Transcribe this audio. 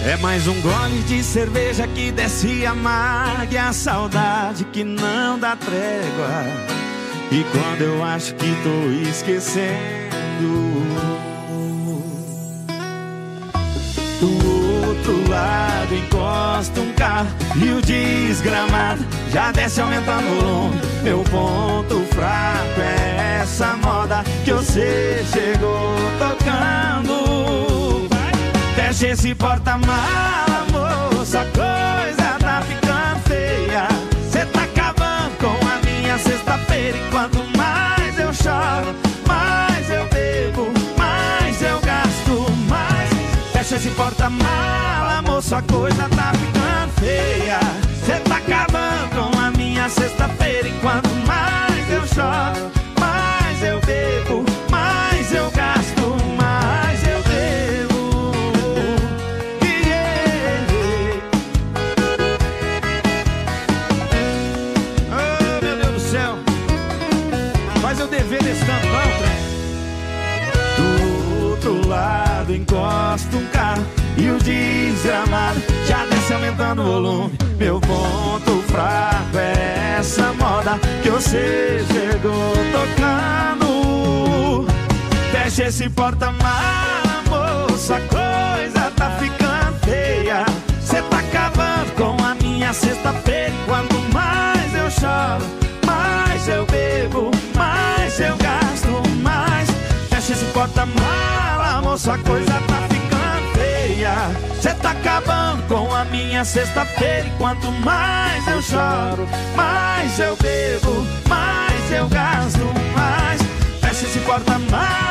É mais um gole de cerveja que desce amarga, e a saudade que não dá trégua. E quando eu acho que tô esquecendo, do outro lado encosta um carro e o desgramado já desce aumentando o volume. Meu ponto fraco é essa moda que você chegou tocando. Fecha esse porta-mala, moça, a coisa tá ficando feia. Cê tá acabando com a minha sexta-feira. E quanto mais eu choro, mais eu bebo, mais eu gasto, mais. Fecha esse porta-mala, moça, a coisa tá ficando feia. Cê tá acabando com a minha sexta-feira. E quanto mais eu choro, mais eu bebo, mais eu gasto, mais eu bebo. Oh, meu Deus do céu, faz eu dever desse tanto não, trem. Do outro lado encosta um carro e o desgramado já desce aumentando o volume. Meu ponto fraco é essa moda que você chegou tocando. Fecha esse porta-mala, moça, a coisa tá ficando feia. Cê tá acabando com a minha sexta-feira. Quanto mais eu choro, mais eu bebo, mais eu gasto, mais. Fecha esse porta-mala, moça, a coisa tá ficando feia. Cê tá acabando com a minha sexta-feira. E quanto mais eu choro, mais eu bebo, mais eu gasto, mais. Fecha esse porta-mala,